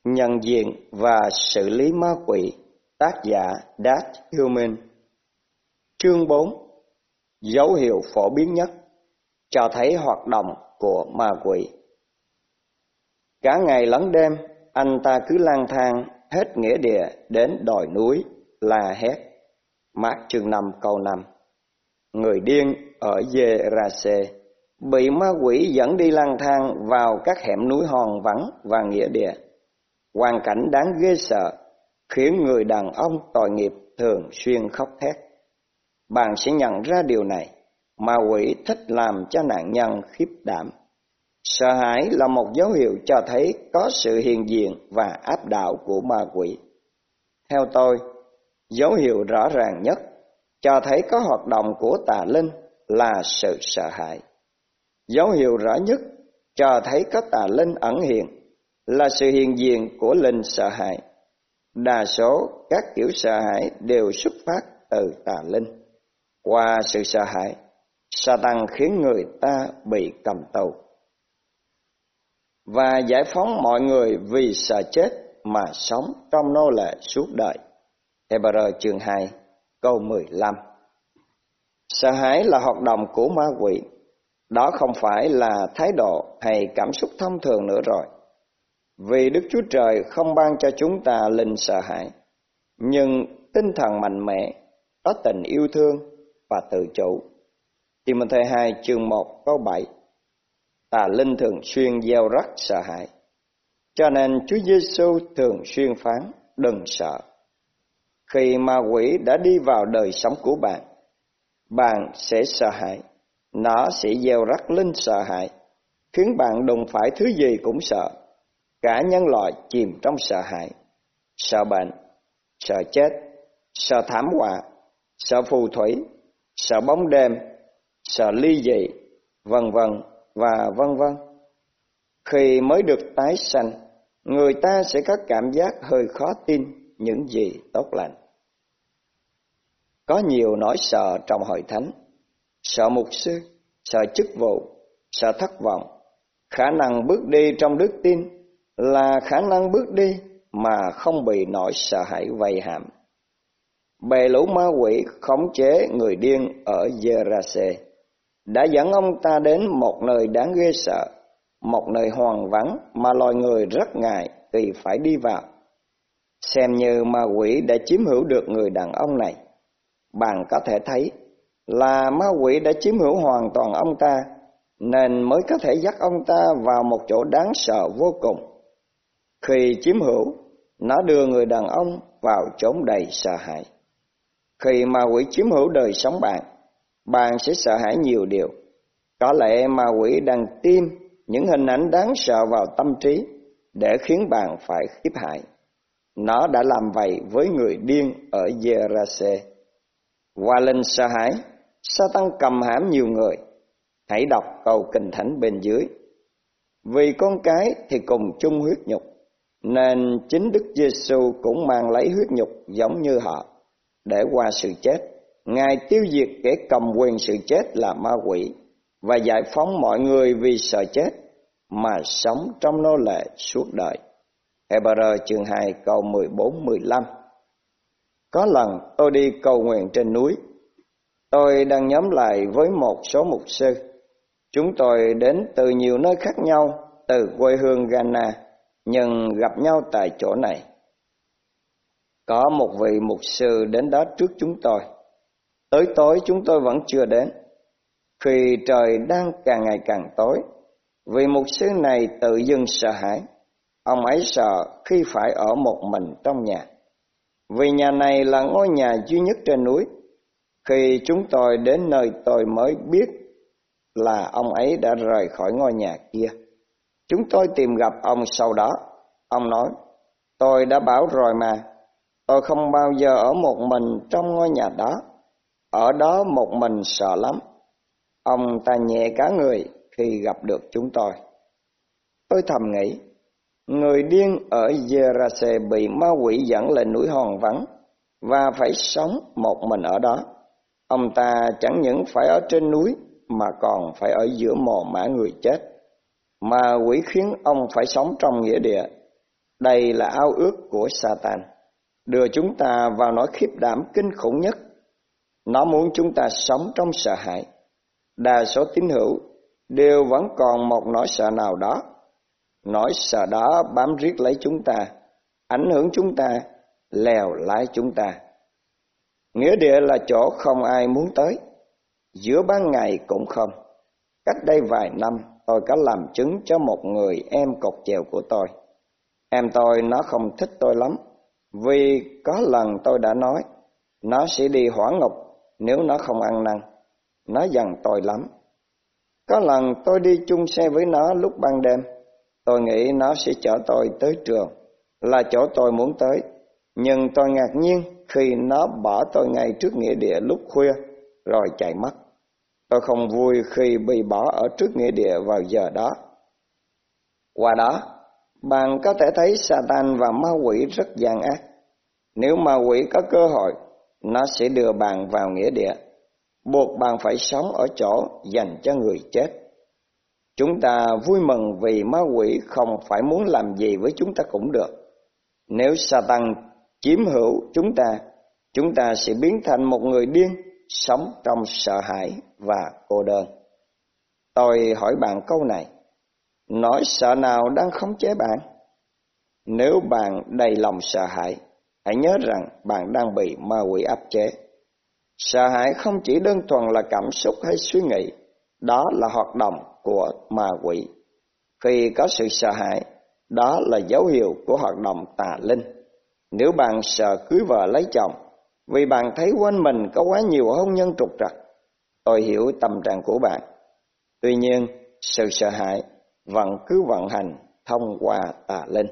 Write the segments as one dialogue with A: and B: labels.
A: Nhận diện và xử lý ma quỷ. Tác giả Dat Heumann. Chương 4. Dấu hiệu phổ biến nhất cho thấy hoạt động của ma quỷ. Cả ngày lẫn đêm, anh ta cứ lang thang hết nghĩa địa đến đồi núi la hét. Mác chương 5 câu 5. Người điên ở Gerase bị ma quỷ dẫn đi lang thang vào các hẻm núi hoang vắng và nghĩa địa. Hoàn cảnh đáng ghê sợ khiến người đàn ông tội nghiệp thường xuyên khóc thét. Bạn sẽ nhận ra điều này, ma quỷ thích làm cho nạn nhân khiếp đảm. Sợ hãi là một dấu hiệu cho thấy có sự hiện diện và áp đảo của ma quỷ. Theo tôi, dấu hiệu rõ ràng nhất cho thấy có hoạt động của tà linh là sự sợ hãi. Dấu hiệu rõ nhất cho thấy có tà linh ẩn hiện là sự hiện diện của linh sợ hãi. Đa số các kiểu sợ hãi đều xuất phát từ tà linh. Qua sự sợ hãi, Satan khiến người ta bị cầm tù và giải phóng mọi người vì sợ chết mà sống trong nô lệ suốt đời. Hebrew chương 2 câu 15. Sợ hãi là hoạt động của ma quỷ. Đó không phải là thái độ hay cảm xúc thông thường nữa rồi. Vì Đức Chúa Trời không ban cho chúng ta linh sợ hãi, nhưng tinh thần mạnh mẽ, có tình yêu thương và tự chủ. Timothée 2 chương 1 câu 7. Tà linh thường xuyên gieo rắc sợ hãi, cho nên Chúa Giêsu thường xuyên phán đừng sợ. Khi ma quỷ đã đi vào đời sống của bạn, bạn sẽ sợ hãi. Nó sẽ gieo rắc linh sợ hãi, khiến bạn đụng phải thứ gì cũng sợ. Cả nhân loại chìm trong sợ hãi, sợ bệnh, sợ chết, sợ thảm họa, sợ phù thủy, sợ bóng đêm, sợ ly dị, vân vân và vân vân. Khi mới được tái sanh, người ta sẽ có cảm giác hơi khó tin những gì tốt lành. Có nhiều nỗi sợ trong hội thánh: sợ mục sư, sợ chức vụ, sợ thất vọng. Khả năng bước đi trong đức tin là khả năng bước đi mà không bị nỗi sợ hãi vây hãm. Bầy lũ ma quỷ khống chế người điên ở Gerase đã dẫn ông ta đến một nơi đáng ghê sợ, một nơi hoang vắng mà loài người rất ngại vì phải đi vào. Xem như ma quỷ đã chiếm hữu được người đàn ông này. Bạn có thể thấy là ma quỷ đã chiếm hữu hoàn toàn ông ta, nên mới có thể dắt ông ta vào một chỗ đáng sợ vô cùng. Khi chiếm hữu, nó đưa người đàn ông vào chốn đầy sợ hãi. Khi ma quỷ chiếm hữu đời sống bạn, bạn sẽ sợ hãi nhiều điều. Có lẽ ma quỷ đang tiêm những hình ảnh đáng sợ vào tâm trí để khiến bạn phải khiếp hãi. Nó đã làm vậy với người điên ở Gerase. Qua linh sợ hãi, Satan cầm hãm nhiều người. Hãy đọc câu Kinh Thánh bên dưới. Vì con cái thì cùng chung huyết nhục, nên chính Đức Giêsu cũng mang lấy huyết nhục giống như họ, để qua sự chết, Ngài tiêu diệt kẻ cầm quyền sự chết là ma quỷ và giải phóng mọi người vì sợ chết mà sống trong nô lệ suốt đời. Hebrew chương 2 câu 14-15. Có lần tôi đi cầu nguyện trên núi. Tôi đang nhóm lại với một số mục sư. Chúng tôi đến từ nhiều nơi khác nhau, từ quê hương Ghana, nhưng gặp nhau tại chỗ này. Có một vị mục sư đến đó trước chúng tôi. Tới tối chúng tôi vẫn chưa đến. Khi trời đang càng ngày càng tối, vị mục sư này tự dưng sợ hãi. Ông ấy sợ khi phải ở một mình trong nhà, vì nhà này là ngôi nhà duy nhất trên núi. Khi chúng tôi đến nơi, tôi mới biết là ông ấy đã rời khỏi ngôi nhà kia. Chúng tôi tìm gặp ông sau đó. Ông nói: tôi đã bảo rồi mà, tôi không bao giờ ở một mình trong ngôi nhà đó. Ở đó một mình sợ lắm. Ông ta nhẹ cả người khi gặp được chúng tôi. Tôi thầm nghĩ, người điên ở Gerase bị ma quỷ dẫn lên núi hoang vắng và phải sống một mình ở đó. Ông ta chẳng những phải ở trên núi mà còn phải ở giữa mồ mả người chết. Ma quỷ khiến ông phải sống trong nghĩa địa. Đây là ao ước của Satan, đưa chúng ta vào nỗi khiếp đảm kinh khủng nhất. Nó muốn chúng ta sống trong sợ hãi. Đa số tín hữu đều vẫn còn một nỗi sợ nào đó. Nỗi sợ đó bám riết lấy chúng ta, ảnh hưởng chúng ta, lèo lái chúng ta. Nghĩa địa là chỗ không ai muốn tới, giữa ban ngày cũng không. Cách đây vài năm, tôi có làm chứng cho một người em cột chèo của tôi. Em tôi nó không thích tôi lắm, vì có lần tôi đã nói nó sẽ đi hỏa ngục nếu nó không ăn năn. Nó giận tôi lắm. Có lần tôi đi chung xe với nó lúc ban đêm. Tôi nghĩ nó sẽ chở tôi tới trường, là chỗ tôi muốn tới. Nhưng tôi ngạc nhiên khi nó bỏ tôi ngay trước nghĩa địa lúc khuya rồi chạy mất. Tôi không vui khi bị bỏ ở trước nghĩa địa vào giờ đó. Qua đó, bạn có thể thấy Satan và ma quỷ rất gian ác. Nếu ma quỷ có cơ hội, nó sẽ đưa bạn vào nghĩa địa, buộc bạn phải sống ở chỗ dành cho người chết. Chúng ta vui mừng vì ma quỷ không phải muốn làm gì với chúng ta cũng được. Nếu Satan chiếm hữu chúng ta sẽ biến thành một người điên, sống trong sợ hãi và cô đơn. Tôi hỏi bạn câu này, nỗi sợ nào đang khống chế bạn? Nếu bạn đầy lòng sợ hãi, hãy nhớ rằng bạn đang bị ma quỷ áp chế. Sợ hãi không chỉ đơn thuần là cảm xúc hay suy nghĩ, đó là hoạt động của ma quỷ. Khi có sự sợ hãi, đó là dấu hiệu của hoạt động tà linh. Nếu bạn sợ cưới vợ lấy chồng, vì bạn thấy quanh mình có quá nhiều hôn nhân trục trặc, tôi hiểu tâm trạng của bạn. Tuy nhiên, sự sợ hãi vẫn cứ vận hành thông qua tà linh.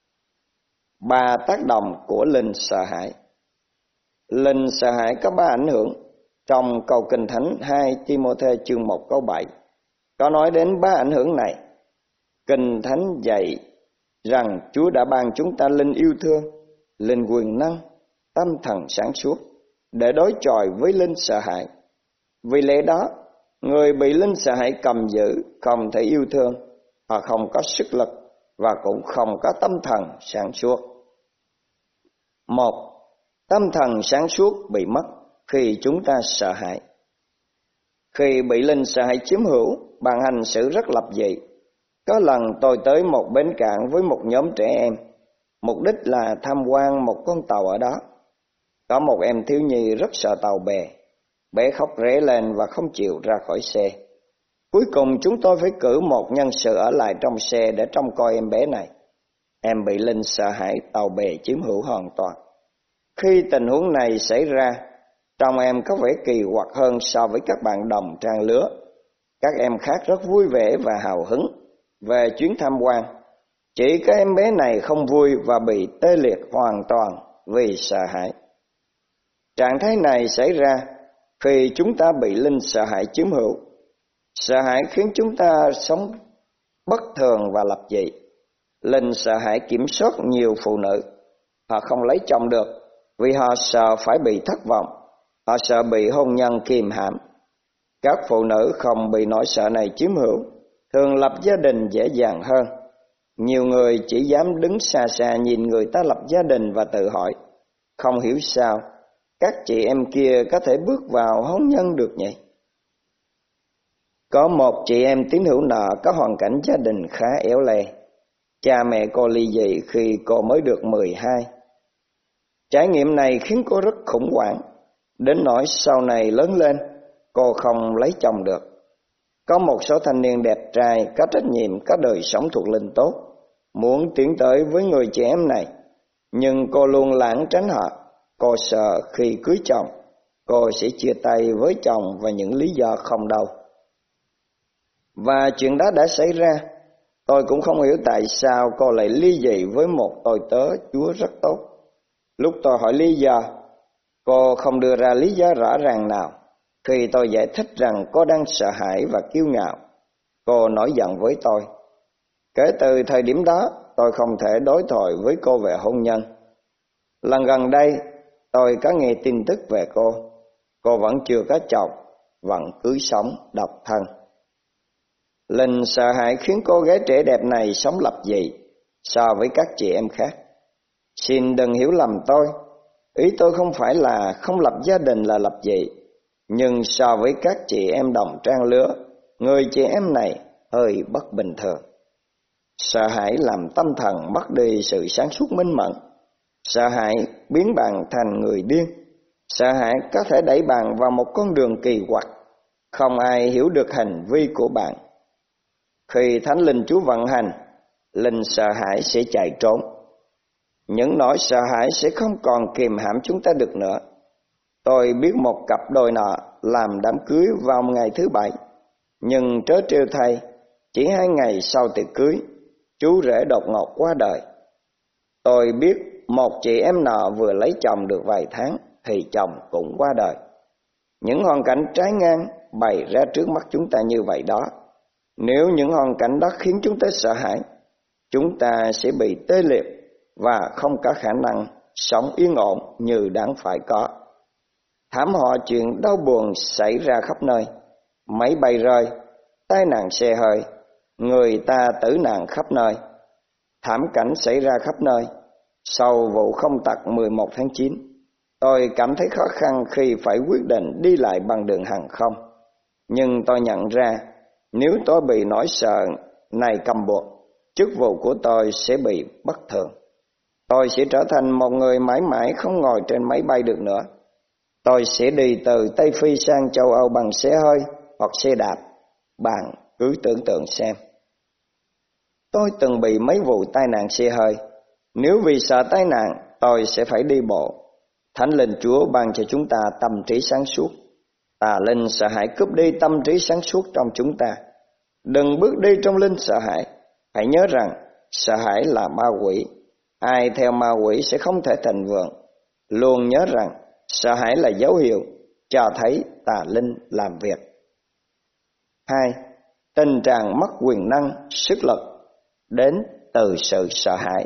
A: 3 tác động của linh sợ hãi. Linh sợ hãi có 3 ảnh hưởng. Trong câu Kinh Thánh 2 Ti-mô-thê chương 1 câu 7 có nói đến 3 ảnh hưởng này. Kinh Thánh dạy rằng Chúa đã ban chúng ta linh yêu thương, linh quyền năng, tâm thần sáng suốt để đối chọi với linh sợ hãi. Vì lẽ đó, người bị linh sợ hãi cầm giữ không thể yêu thương, họ không có sức lực và cũng không có tâm thần sáng suốt. 1. Tâm thần sáng suốt bị mất khi chúng ta sợ hãi. Khi bị linh sợ hãi chiếm hữu, bạn hành xử rất lập dị. Có lần tôi tới một bến cảng với một nhóm trẻ em, mục đích là tham quan một con tàu ở đó. Có một em thiếu nhi rất sợ tàu bè, bé khóc ré lên và không chịu ra khỏi xe. Cuối cùng chúng tôi phải cử một nhân sự ở lại trong xe để trông coi em bé này. Em bị linh sợ hãi tàu bè chiếm hữu hoàn toàn. Khi tình huống này xảy ra, trông em có vẻ kỳ quặc hơn so với các bạn đồng trang lứa. Các em khác rất vui vẻ và hào hứng về chuyến tham quan. Chỉ có em bé này không vui và bị tê liệt hoàn toàn vì sợ hãi. Trạng thái này xảy ra khi chúng ta bị linh sợ hãi chiếm hữu. Sợ hãi khiến chúng ta sống bất thường và lập dị. Linh sợ hãi kiểm soát nhiều phụ nữ. Họ không lấy chồng được vì họ sợ phải bị thất vọng. Họ sợ bị hôn nhân kìm hãm. Các phụ nữ không bị nỗi sợ này chiếm hữu thường lập gia đình dễ dàng hơn. Nhiều người chỉ dám đứng xa xa nhìn người ta lập gia đình và tự hỏi, không hiểu sao các chị em kia có thể bước vào hôn nhân được nhỉ? Có một chị em tín hữu nọ có hoàn cảnh gia đình khá éo le. Cha mẹ cô ly dị khi cô mới được 12. Trải nghiệm này khiến cô rất khủng hoảng, đến nỗi sau này lớn lên, cô không lấy chồng được. Có một số thanh niên đẹp trai, có trách nhiệm, có đời sống thuộc linh tốt, muốn tiến tới với người chị em này, nhưng cô luôn lảng tránh họ. Cô sợ khi cưới chồng, cô sẽ chia tay với chồng và những lý do không đâu. Và chuyện đó đã xảy ra. Tôi cũng không hiểu tại sao cô lại ly dị với một tôi tớ Chúa rất tốt. Lúc tôi hỏi lý do, cô không đưa ra lý do rõ ràng nào. Khi tôi giải thích rằng cô đang sợ hãi và kiêu ngạo, cô nổi giận với tôi. Kể từ thời điểm đó, tôi không thể đối thoại với cô về hôn nhân. Lần gần đây, tôi có nghe tin tức về cô. Cô vẫn chưa có chồng, vẫn cứ sống độc thân. Linh sợ hãi khiến cô gái trẻ đẹp này sống lập dị. so với các chị em khác. Xin đừng hiểu lầm tôi, ý tôi không phải là không lập gia đình là lập dị, nhưng so với các chị em đồng trang lứa, người chị em này hơi bất bình thường. Sợ hãi làm tâm thần mất đi sự sáng suốt minh mẫn. Sợ hãi biến bạn thành người điên. Sợ hãi có thể đẩy bạn vào một con đường kỳ quặc, không ai hiểu được hành vi của bạn. Khi Thánh Linh Chúa vận hành, linh sợ hãi sẽ chạy trốn. Những nỗi sợ hãi sẽ không còn kìm hãm chúng ta được nữa. Tôi biết một cặp đôi nọ làm đám cưới vào ngày thứ Bảy, nhưng trớ trêu thay, chỉ 2 ngày sau tiệc cưới, chú rể đột ngột qua đời. Tôi biết một chị em nọ vừa lấy chồng được vài tháng thì chồng cũng qua đời. Những hoàn cảnh trái ngang bày ra trước mắt chúng ta như vậy đó. Nếu những hoàn cảnh đó khiến chúng ta sợ hãi, chúng ta sẽ bị tê liệt và không có khả năng sống yên ổn như đáng phải có. Thảm họa chuyện đau buồn xảy ra khắp nơi, máy bay rơi, tai nạn xe hơi, người ta tử nạn khắp nơi, thảm cảnh xảy ra khắp nơi. Sau vụ không tặc 11 tháng 9, tôi cảm thấy khó khăn khi phải quyết định đi lại bằng đường hàng không. Nhưng tôi nhận ra, nếu tôi bị nỗi sợ này cầm buộc, chức vụ của tôi sẽ bị bất thường. Tôi sẽ trở thành một người mãi mãi không ngồi trên máy bay được nữa. Tôi sẽ đi từ Tây Phi sang châu Âu bằng xe hơi hoặc xe đạp. Bạn cứ tưởng tượng xem. Tôi từng bị mấy vụ tai nạn xe hơi. Nếu vì sợ tai nạn, tôi sẽ phải đi bộ. Thánh Linh Chúa ban cho chúng ta tâm trí sáng suốt. Tà linh sợ hãi cướp đi tâm trí sáng suốt trong chúng ta. Đừng bước đi trong linh sợ hãi. Hãy nhớ rằng sợ hãi là ma quỷ. Ai theo ma quỷ sẽ không thể thịnh vượng. Luôn nhớ rằng sợ hãi là dấu hiệu cho thấy tà linh làm việc. 2. Tình trạng mất quyền năng, sức lực đến từ sự sợ hãi.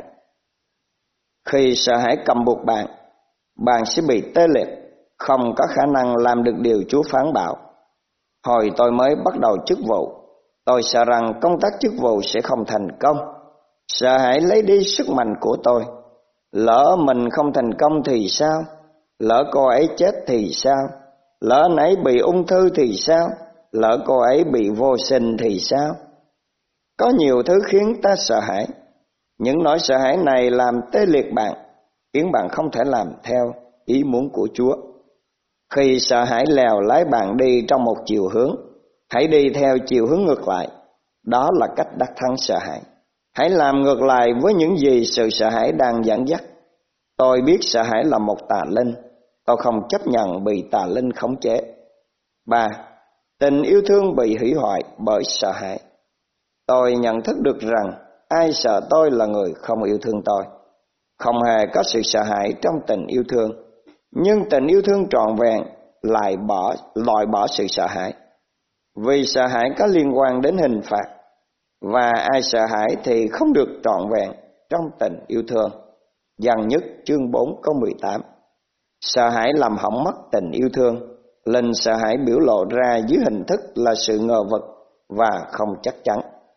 A: Khi sợ hãi cầm buộc bạn, bạn sẽ bị tê liệt, không có khả năng làm được điều Chúa phán bảo. Hồi tôi mới bắt đầu chức vụ, tôi sợ rằng công tác chức vụ sẽ không thành công. Sợ hãi lấy đi sức mạnh của tôi. Lỡ mình không thành công thì sao? Lỡ cô ấy chết thì sao? Lỡ anh ấy bị ung thư thì sao? Lỡ cô ấy bị vô sinh thì sao? Có nhiều thứ khiến ta sợ hãi. Những nỗi sợ hãi này làm tê liệt bạn, khiến bạn không thể làm theo ý muốn của Chúa. Khi sợ hãi lèo lái bạn đi trong một chiều hướng, hãy đi theo chiều hướng ngược lại. Đó là cách đắc thắng sợ hãi. Hãy làm ngược lại với những gì sự sợ hãi đang dẫn dắt. Tôi biết sợ hãi là một tà linh. Tôi không chấp nhận bị tà linh khống chế. 3. Tình yêu thương bị hủy hoại bởi sợ hãi. Tôi nhận thức được rằng ai sợ tôi là người không yêu thương tôi. Không hề có sự sợ hãi trong tình yêu thương. Nhưng tình yêu thương trọn vẹn lại loại bỏ sự sợ hãi. Vì sợ hãi có liên quan đến hình phạt. Và ai sợ hãi thì không được trọn vẹn trong tình yêu thương. Giăng nhất chương 4 câu 18. Sợ hãi làm hỏng mất tình yêu thương. Linh sợ hãi biểu lộ ra dưới hình thức là sự ngờ vực và không chắc chắn.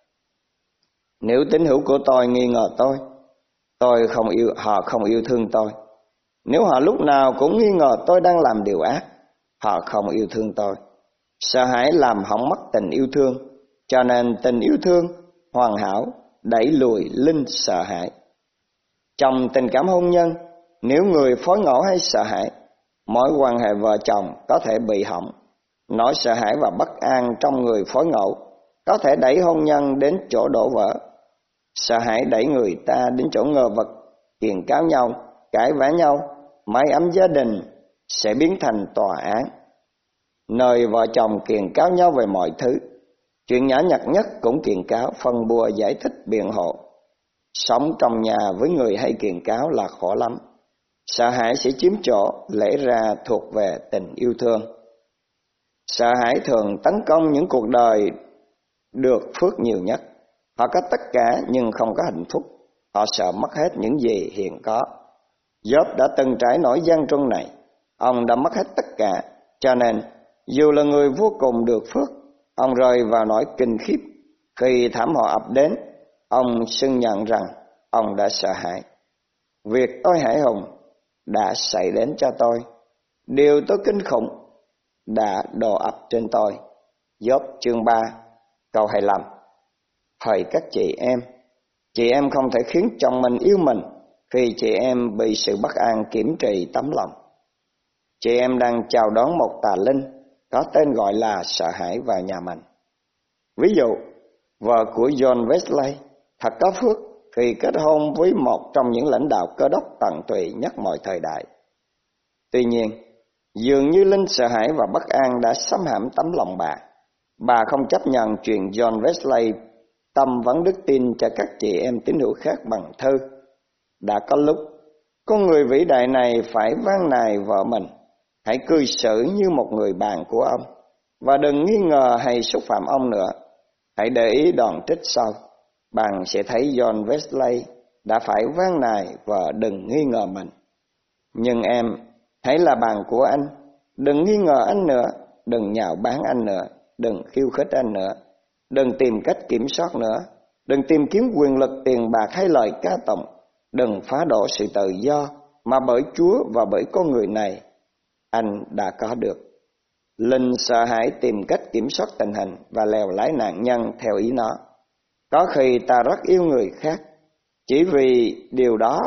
A: Nếu tín hữu của tôi nghi ngờ họ không yêu thương tôi. Nếu họ lúc nào cũng nghi ngờ tôi đang làm điều ác, họ không yêu thương tôi. Sợ hãi làm hỏng mất tình yêu thương, cho nên tình yêu thương hoàn hảo đẩy lùi linh sợ hãi. Trong tình cảm hôn nhân, nếu người phối ngẫu hay sợ hãi, mối quan hệ vợ chồng có thể bị hỏng. Nỗi sợ hãi và bất an trong người phối ngẫu có thể đẩy hôn nhân đến chỗ đổ vỡ. Sợ hãi đẩy người ta đến chỗ ngờ vực, kiện cáo nhau, cãi vã nhau, mái ấm gia đình sẽ biến thành tòa án, nơi vợ chồng kiện cáo nhau về mọi thứ. Chuyện nhỏ nhặt nhất cũng kiện cáo, phân bua, giải thích, biện hộ. Sống trong nhà với người hay kiện cáo là khổ lắm. Sợ hãi sẽ chiếm chỗ, lẽ ra thuộc về tình yêu thương. Sợ hãi thường tấn công những cuộc đời được phước nhiều nhất. Họ có tất cả nhưng không có hạnh phúc. Họ sợ mất hết những gì hiện có. Gióp đã từng trải nỗi gian truân này. Ông đã mất hết tất cả, cho nên dù là người vô cùng được phước, ông rơi vào nỗi kinh khiếp. Khi thảm họa ập đến, ông xưng nhận rằng ông đã sợ hãi. Việc tôi hãi hùng đã xảy đến cho tôi, điều tôi kinh khủng đã đổ ập trên tôi. Gióp chương 3 câu 25. Hỡi các chị em không thể khiến chồng mình yêu mình khi chị em bị sự bất an kiểm trị tấm lòng. Chị em đang chào đón một tà linh có tên gọi là sợ hãi vào nhà mình. Ví dụ, vợ của John Wesley thật có phước khi kết hôn với một trong những lãnh đạo Cơ đốc tận tụy nhất mọi thời đại. Tuy nhiên, dường như linh sợ hãi và bất an đã xâm hãm tấm lòng bà. Bà không chấp nhận chuyện John Wesley tâm vấn đức tin cho các chị em tín hữu khác bằng thư. Đã có lúc, con người vĩ đại này phải van nài vợ mình, hãy cư xử như một người bạn của ông, và đừng nghi ngờ hay xúc phạm ông nữa. Hãy để ý đoạn trích sau, bạn sẽ thấy John Wesley đã phải van nài và đừng nghi ngờ mình. Nhưng em, hãy là bạn của anh, đừng nghi ngờ anh nữa, đừng nhạo báng anh nữa, đừng khiêu khích anh nữa, đừng tìm cách kiểm soát nữa, đừng tìm kiếm quyền lực, tiền bạc hay lời ca tụng, đừng phá đổ sự tự do mà bởi Chúa và bởi con người này anh đã có được. Linh sợ hãi tìm cách kiểm soát tình hình và lèo lái nạn nhân theo ý nó. Có khi ta rất yêu người khác, chỉ vì điều đó,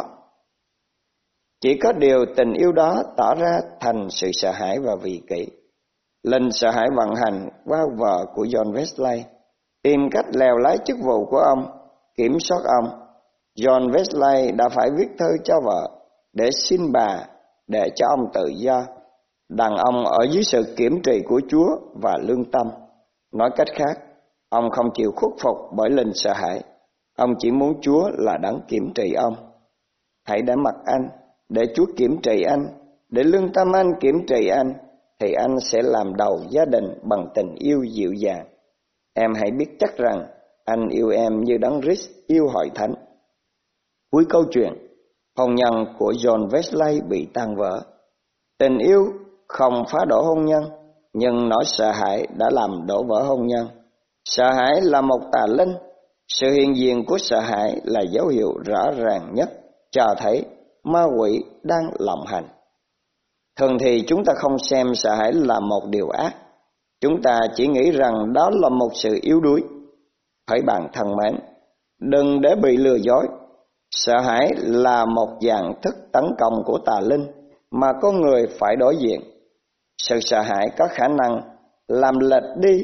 A: chỉ có điều tình yêu đó tỏ ra thành sự sợ hãi và vị kỷ. Linh sợ hãi vận hành qua vợ của John Wesley, tìm cách lèo lái chức vụ của ông, kiểm soát ông. John Wesley đã phải viết thư cho vợ để xin bà để cho ông tự do. Đàn ông ở dưới sự kiểm trị của Chúa và lương tâm. Nói cách khác, ông không chịu khuất phục bởi linh sợ hãi. Ông chỉ muốn Chúa là đấng kiểm trị ông. Hãy để mặc anh, để Chúa kiểm trị anh, để lương tâm anh kiểm trị anh, thì anh sẽ làm đầu gia đình bằng tình yêu dịu dàng. Em hãy biết chắc rằng anh yêu em như đấng Christ yêu hội thánh. Cuối câu chuyện, hôn nhân của John Wesley bị tan vỡ. Tình yêu không phá đổ hôn nhân, nhưng nỗi sợ hãi đã làm đổ vỡ hôn nhân. Sợ hãi là một tà linh. Sự hiện diện của sợ hãi là dấu hiệu rõ ràng nhất cho thấy ma quỷ đang lộng hành. Thường thì chúng ta không xem sợ hãi là một điều ác. Chúng ta chỉ nghĩ rằng đó là một sự yếu đuối. Hỡi bạn thân mến, đừng để bị lừa dối. Sợ hãi là một dạng thức tấn công của tà linh mà con người phải đối diện. Sự sợ hãi có khả năng làm lệch đi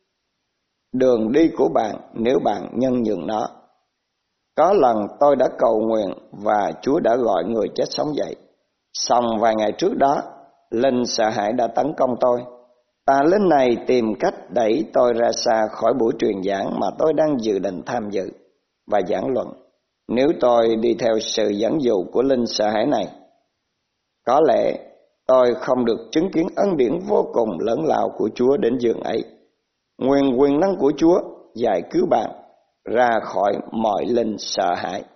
A: đường đi của bạn nếu bạn nhân nhượng nó. Có lần tôi đã cầu nguyện và Chúa đã gọi người chết sống dậy. Xong vài ngày trước đó, linh sợ hãi đã tấn công tôi. Tà linh này tìm cách đẩy tôi ra xa khỏi buổi truyền giảng mà tôi đang dự định tham dự và giảng luận. Nếu tôi đi theo sự dẫn dụ của linh sợ hãi này, có lẽ tôi không được chứng kiến ân điển vô cùng lớn lao của Chúa đến giường ấy. Nguyện quyền năng của Chúa giải cứu bạn ra khỏi mọi linh sợ hãi.